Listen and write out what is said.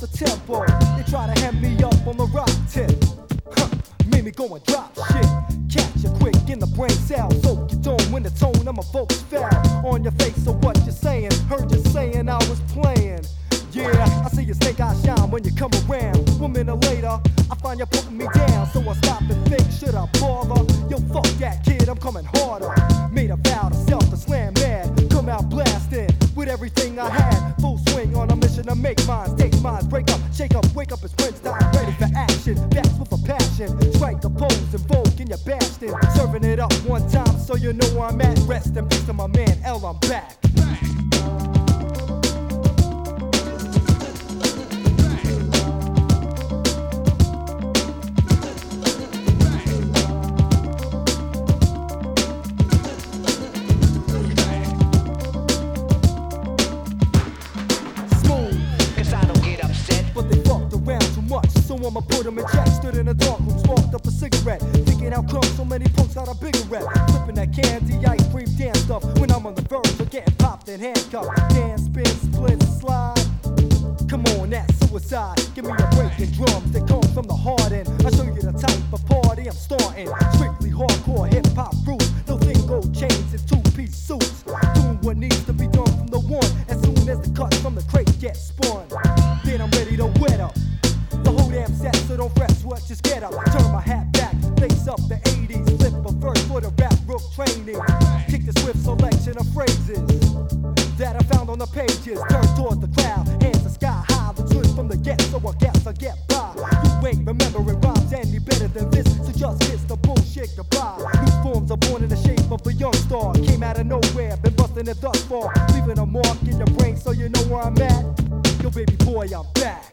the tempo. They try to hem me up on the rock tip. Made me go and drop shit. Catch you quick in the brain cell. Soak your dome when the tone of my folks fell on your face. So what you saying? Heard you saying I was playing. Yeah, I see your snake eyes shine when you come around. 1 minute later, I find you putting me down. So I stop and think, should I bother? Yo, fuck that kid, I'm coming harder. Made a vow to self to slam mad. Come out blasting with everything I had. Full swing on a mission to make mines, take mines, break up, shake up, wake up, it's Prince time, ready for action. Backs with a passion, strike the pose, invoke in your bastion. Serving it up one time so you know where I'm at. Rest in peace to my man L, I'm back. So I'ma put him in check. Stood in a dark room, sparked up a cigarette, thinking how come so many punks got a bigger rep. Flipping that candy, ice cream, dance stuff. When I'm on the verge of getting popped and handcuffed. Dance, spin, split, slide. Come on, that's suicide. Give me a break in drums that come from the heart end. I show you the type of party I'm starting. Strictly hardcore hip-hop roots. No thing gold chains and two-piece suits. Doing what needs to be done from the one. As soon as the cuts from the crate get spun, then I'm ready to wet up the whole damn set, so don't fret, sweat, just get up. Turn my hat back, face up the 80s. Flip a verse for the rap rook training. Kick the swift selection of phrases that I found on the pages. Turn towards the crowd, hands the sky high. The truth from the get, so I guess I get by. You ain't remembering rhymes any better than this, so just kiss the bullshit goodbye. New forms are born in the shape of a young star. Came out of nowhere, been busting it thus far. Leaving a mark in your brain so you know where I'm at. Yo baby boy, I'm back.